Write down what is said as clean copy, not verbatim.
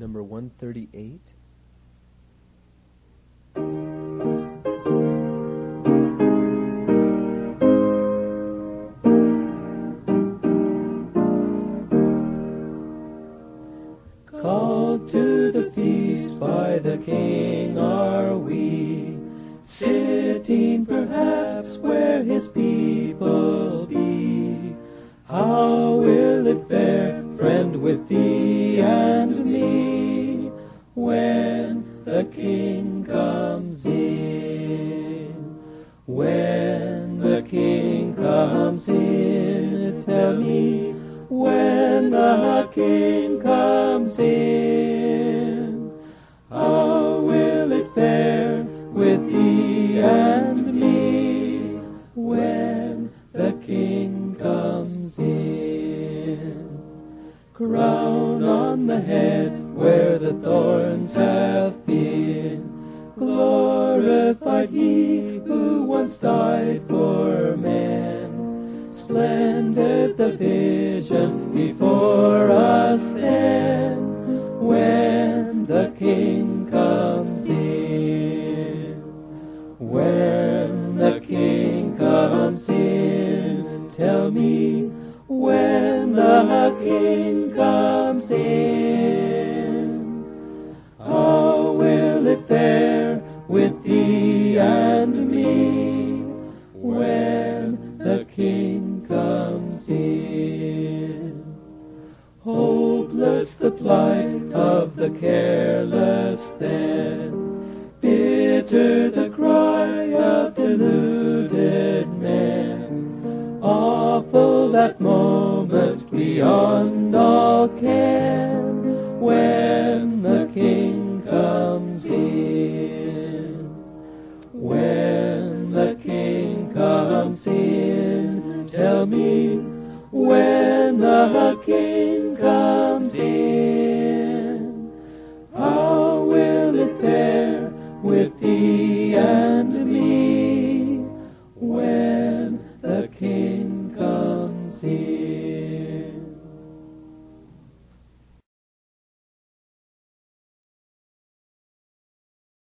number 138. Called to the feast by the King are we, sitting perhaps where his people be. How will it fare, friend, with thee and me, when the King comes in? When the King comes in, tell me, when the King comes in, how will it fare with thee and me, when the King comes in? Crown on the head where the thorns have been, glorified he who once died for men. Splendid the vision before us then, when the King comes in. When the King comes in, tell me, when the King comes in, how will it fare with thee and me, when the King comes in? Hopeless the plight of the careless then, bitter the cry of deluded men, awful that moment beyond all ken, when the King comes in. When the King comes in, tell me, when the King comes in.